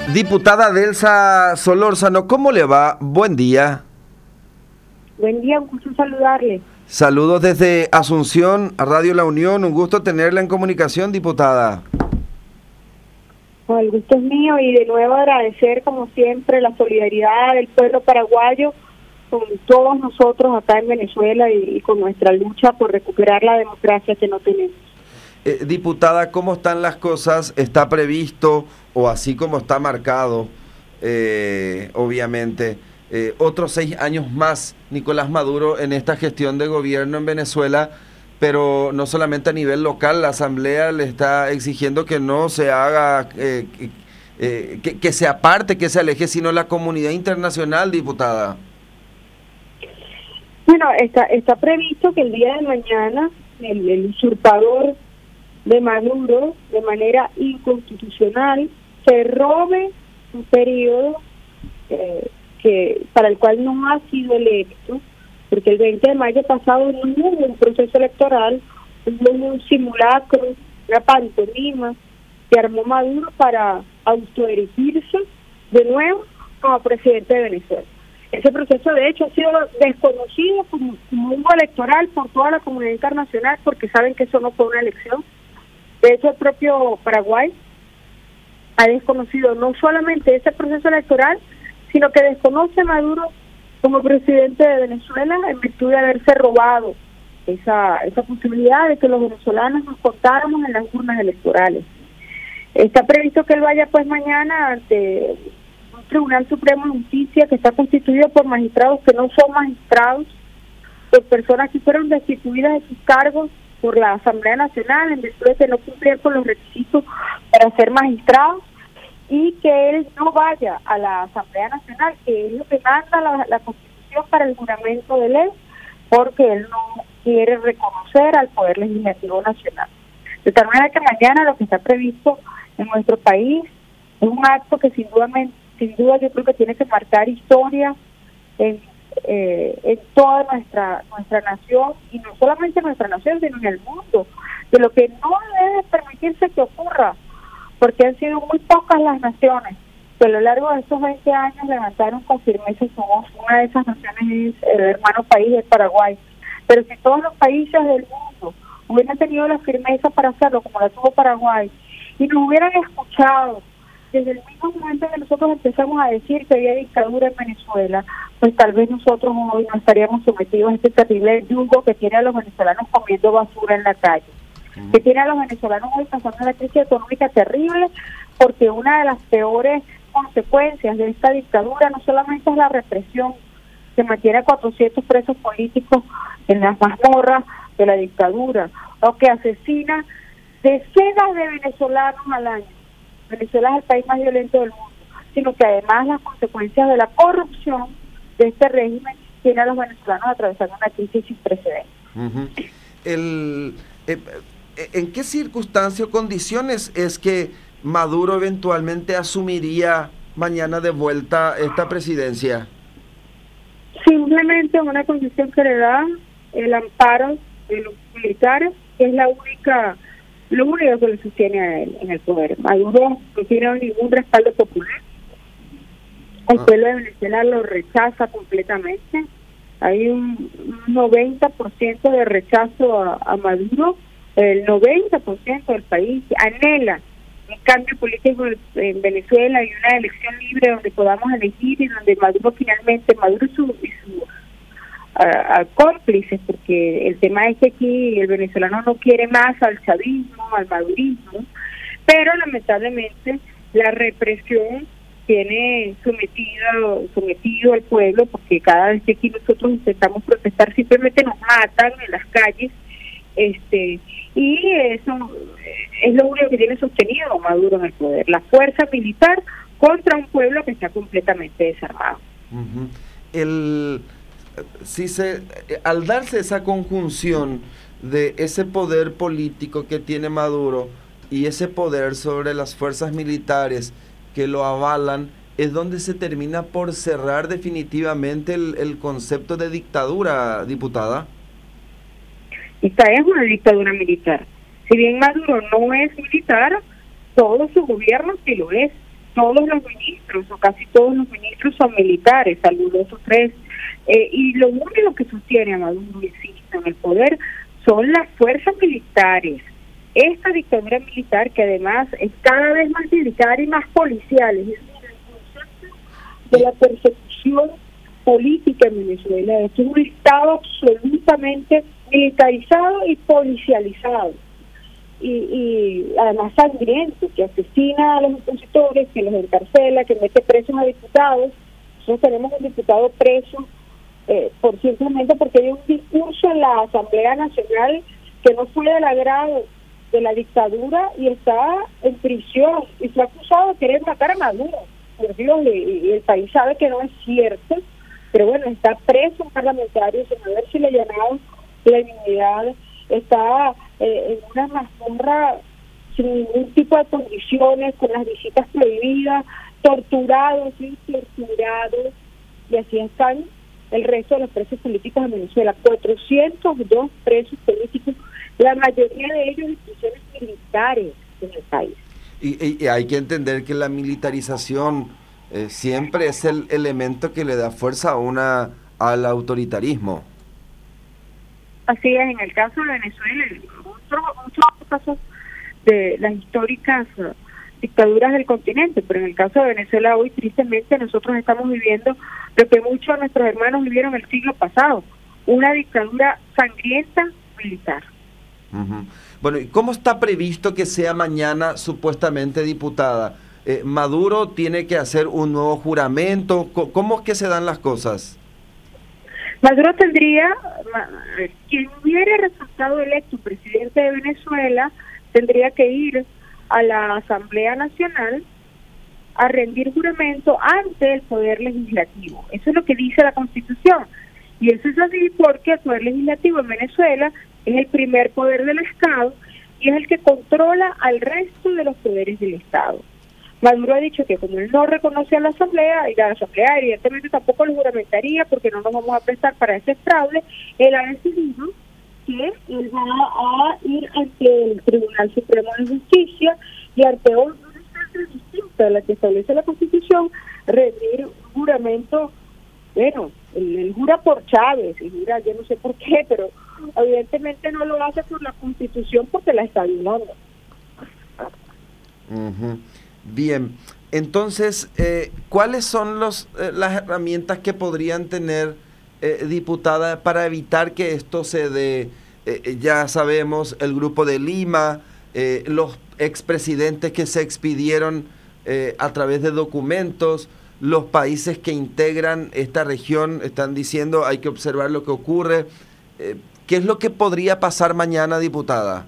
Diputada Delsa Solórzano, ¿cómo le va? Buen día. Buen día, un gusto saludarle. Saludos desde Asunción, a Radio La Unión. Un gusto tenerla en comunicación, diputada. Bueno, el gusto es mío y de nuevo agradecer, como siempre, la solidaridad del pueblo paraguayo con todos nosotros acá en Venezuela y con nuestra lucha por recuperar la democracia que no tenemos. Diputada, ¿cómo están las cosas? ¿Está previsto o así como está marcado, obviamente, otros 6 años más Nicolás Maduro en esta gestión de gobierno en Venezuela? Pero no solamente a nivel local, la Asamblea le está exigiendo que no se haga, que se aparte, que se aleje, sino la comunidad internacional, diputada. Bueno, está previsto que el día de mañana el usurpador de Maduro, de manera inconstitucional, se robe un periodo para el cual no ha sido electo, porque el 20 de mayo pasado no hubo un proceso electoral, hubo un simulacro, una pantomima que armó Maduro para autoerigirse de nuevo como presidente de Venezuela. Ese proceso, de hecho, ha sido desconocido como un electoral por toda la comunidad internacional, porque saben que eso no fue una elección. De hecho, el propio Paraguay ha desconocido no solamente ese proceso electoral, sino que desconoce a Maduro como presidente de Venezuela en virtud de haberse robado esa posibilidad de que los venezolanos nos contáramos en las urnas electorales. Está previsto que él vaya pues mañana ante un Tribunal Supremo de Justicia que está constituido por magistrados que no son magistrados, por personas que fueron destituidas de sus cargos por la Asamblea Nacional en virtud de que no cumplían con los requisitos para ser magistrados, y que él no vaya a la Asamblea Nacional, que es lo que manda la Constitución para el juramento de ley, porque él no quiere reconocer al Poder Legislativo Nacional. De tal manera que mañana lo que está previsto en nuestro país es un acto que sin duda yo creo que tiene que marcar historia en toda nuestra nación, y no solamente en nuestra nación, sino en el mundo, de lo que no debe permitirse que ocurra, porque han sido muy pocas las naciones que a lo largo de estos 20 años levantaron con firmeza su voz. Una de esas naciones es el hermano país de Paraguay, pero si todos los países del mundo hubieran tenido la firmeza para hacerlo como la tuvo Paraguay, y nos hubieran escuchado desde el mismo momento que nosotros empezamos a decir que había dictadura en Venezuela, pues tal vez nosotros hoy no estaríamos sometidos a este terrible yugo que tiene a los venezolanos comiendo basura en la calle, que tiene a los venezolanos hoy pasando una crisis económica terrible, porque una de las peores consecuencias de esta dictadura no solamente es la represión que mantiene a 400 presos políticos en las mazmorras de la dictadura, o que asesina decenas de venezolanos al año. Venezuela es el país más violento del mundo, sino que además las consecuencias de la corrupción de este régimen tiene a los venezolanos atravesando una crisis sin precedentes. ¿En qué circunstancias o condiciones es que Maduro eventualmente asumiría mañana de vuelta esta presidencia? Simplemente una condición que le da el amparo de los militares, que es lo único que le sostiene a él en el poder. Maduro no tiene ningún respaldo popular. El pueblo de Venezuela lo rechaza completamente. Hay un 90% de rechazo a Maduro. El 90% del país anhela un cambio político en Venezuela y una elección libre donde podamos elegir, y donde Maduro y su cómplices, porque el tema es que aquí el venezolano no quiere más al chavismo, al madurismo, pero lamentablemente la represión tiene sometido al pueblo, porque cada vez que aquí nosotros intentamos protestar simplemente nos matan en las calles, y eso es lo único que tiene sostenido Maduro en el poder, la fuerza militar contra un pueblo que está completamente desarmado. Al darse esa conjunción de ese poder político que tiene Maduro y ese poder sobre las fuerzas militares que lo avalan, es donde se termina por cerrar definitivamente el concepto de dictadura, diputada. Esta es una dictadura militar. Si bien Maduro no es militar, todo su gobierno sí lo es. todos los ministros, o casi todos los ministros, son militares, salvo 2 o 3, y lo único que sostiene a Maduro, insisto, en el poder son las fuerzas militares. Esta dictadura militar, que además es cada vez más militar y más policial, es decir, el concepto de la persecución política en Venezuela es un Estado absolutamente militarizado y policializado, y además sangriento, que asesina a los opositores, que los encarcela, que mete presos a diputados. Nosotros tenemos un diputado preso simplemente porque dio un discurso en la Asamblea Nacional que no fue del agrado de la dictadura y está en prisión y fue acusado de querer matar a Maduro. Por Dios, y el país sabe que no es cierto, pero bueno, está preso un parlamentario sin haberse le llenado la inmunidad, está en una mazmorra sin ningún tipo de condiciones, con las visitas prohibidas, torturados, y así están el resto de los presos políticos en Venezuela. 402 presos políticos, la mayoría de ellos en prisiones militares en el país. Y hay que entender que la militarización siempre es el elemento que le da fuerza al autoritarismo. Así es, en el caso de Venezuela, muchos casos de las históricas dictaduras del continente, pero en el caso de Venezuela hoy, tristemente, nosotros estamos viviendo lo que muchos de nuestros hermanos vivieron el siglo pasado, una dictadura sangrienta militar. Uh-huh. Bueno, ¿y cómo está previsto que sea mañana supuestamente diputada? ¿Maduro tiene que hacer un nuevo juramento? ¿Cómo es que se dan las cosas? Maduro tendría, quien hubiera resultado electo presidente de Venezuela, tendría que ir a la Asamblea Nacional a rendir juramento ante el Poder Legislativo. Eso es lo que dice la Constitución. Y eso es así porque el Poder Legislativo en Venezuela es el primer poder del Estado y es el que controla al resto de los poderes del Estado. Maduro ha dicho que como él no reconoce a la Asamblea, y la Asamblea evidentemente tampoco lo juramentaría porque no nos vamos a prestar para ese fraude, él ha decidido que él va a ir ante el Tribunal Supremo de Justicia y ante una instancia distinta a la que establece la Constitución, rendir un juramento. Bueno, él jura por Chávez, y jura, yo no sé por qué, pero evidentemente no lo hace por la Constitución porque la está violando. Uh-huh. Bien, entonces, ¿cuáles son las herramientas que podrían tener, diputada, para evitar que esto se dé? Ya sabemos, el Grupo de Lima, los expresidentes que se expidieron a través de documentos, los países que integran esta región están diciendo hay que observar lo que ocurre. ¿Qué es lo que podría pasar mañana, diputada?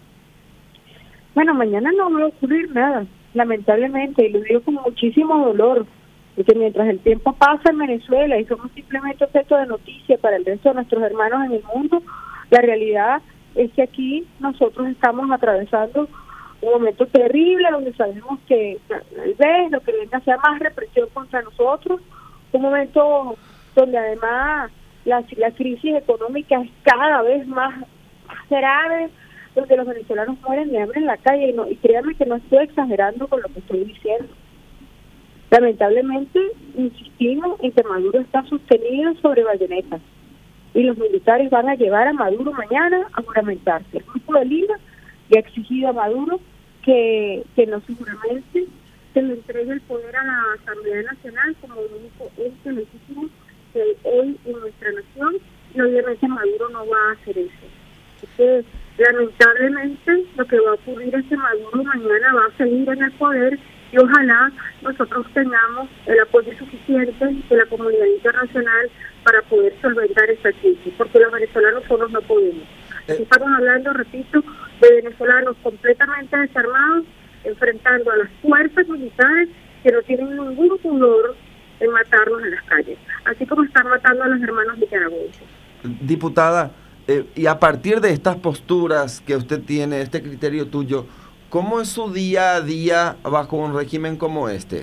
Bueno, mañana no va a ocurrir nada, lamentablemente, y lo digo con muchísimo dolor, porque mientras el tiempo pasa en Venezuela y somos simplemente objeto de noticia para el resto de nuestros hermanos en el mundo, la realidad es que aquí nosotros estamos atravesando un momento terrible donde sabemos que tal vez lo que venga sea más represión contra nosotros, un momento donde además la crisis económica es cada vez más grave, donde los venezolanos mueren de hambre en la calle, y créanme que no estoy exagerando con lo que estoy diciendo. Lamentablemente insistimos en que Maduro está sostenido sobre bayonetas y los militares van a llevar a Maduro mañana a juramentarse. El Grupo de Lima le ha exigido a Maduro que no se juramente, que le entregue el poder a la Asamblea Nacional como el único ente legítimo que hay hoy en nuestra nación, y obviamente Maduro no va a hacer eso. Entonces, lamentablemente lo que va a ocurrir es que Maduro mañana va a seguir en el poder y ojalá nosotros tengamos el apoyo suficiente de la comunidad internacional para poder solventar esta crisis, porque los venezolanos solos no podemos. Aquí estamos hablando, repito, de venezolanos completamente desarmados, enfrentando a las fuerzas militares que no tienen ningún pudor en matarnos en las calles, así como están matando a los hermanos nicaragüenses. Diputada, y a partir de estas posturas que usted tiene, este criterio tuyo, ¿cómo es su día a día bajo un régimen como este?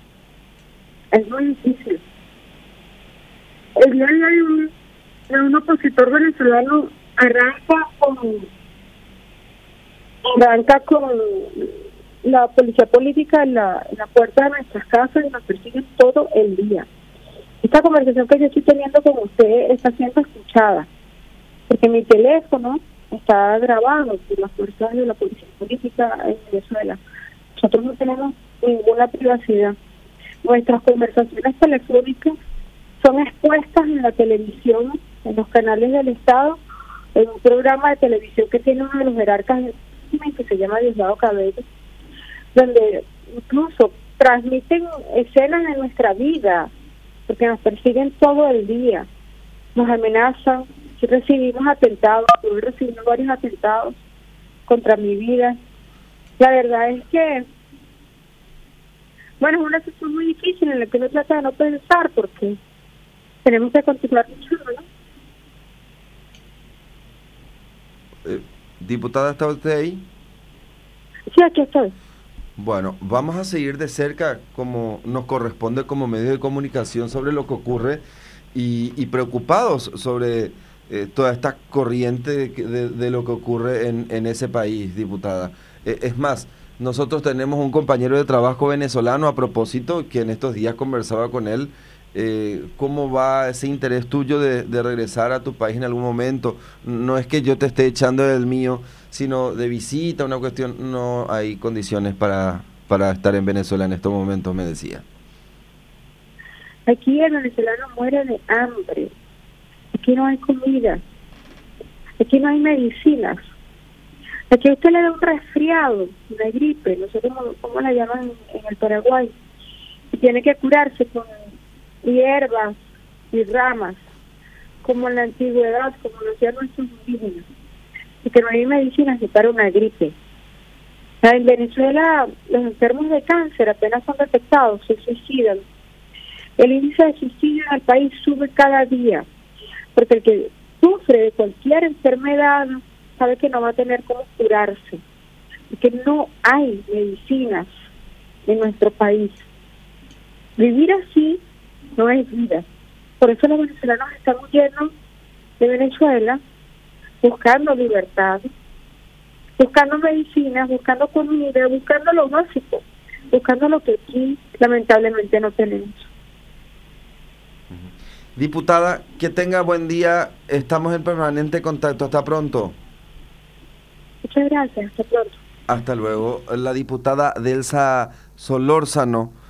Es muy difícil. El día a día de un opositor venezolano arranca con la policía política en la puerta de nuestras casas y nos persiguen todo el día. Esta conversación que yo estoy teniendo con usted está siendo escuchada, porque mi teléfono está grabado por las fuerzas de la policía política en Venezuela. Nosotros no tenemos ninguna privacidad. Nuestras conversaciones telefónicas son expuestas en la televisión, en los canales del Estado, en un programa de televisión que tiene uno de los jerarcas del régimen, que se llama Diosdado Cabello, donde incluso transmiten escenas de nuestra vida, porque nos persiguen todo el día, nos amenazan. Si recibimos atentados, yo he recibido varios atentados contra mi vida. La verdad es que, bueno, es una situación muy difícil en la que uno trata de no pensar, porque tenemos que continuar luchando, ¿no? Diputada, ¿está usted ahí? Sí, aquí estoy. Bueno, vamos a seguir de cerca, como nos corresponde como medio de comunicación, sobre lo que ocurre y preocupados sobre toda esta corriente de lo que ocurre en ese país, diputada. Es más, nosotros tenemos un compañero de trabajo venezolano, a propósito, que en estos días conversaba con él. ¿Cómo va ese interés tuyo de regresar a tu país en algún momento? No es que yo te esté echando del mío, sino de visita, una cuestión. No hay condiciones para estar en Venezuela en estos momentos, me decía. Aquí el venezolano muere de hambre. Aquí no hay comida. Aquí no hay medicinas. Aquí a usted le da un resfriado, una gripe, no sé cómo la llaman en el Paraguay, y tiene que curarse con hierbas y ramas, como en la antigüedad, como lo hacían nuestros indígenas, y que no hay medicinas ni para una gripe. En Venezuela, los enfermos de cáncer apenas son detectados, se suicidan. El índice de suicidio en el país sube cada día, porque el que sufre de cualquier enfermedad sabe que no va a tener cómo curarse, y que no hay medicinas en nuestro país. Vivir así no es vida. Por eso los venezolanos están huyendo de Venezuela, buscando libertad, buscando medicinas, buscando comida, buscando lo básico, buscando lo que aquí lamentablemente no tenemos. Diputada, que tenga buen día. Estamos en permanente contacto. Hasta pronto. Muchas gracias. Hasta pronto. Hasta luego. La diputada Delsa Solórzano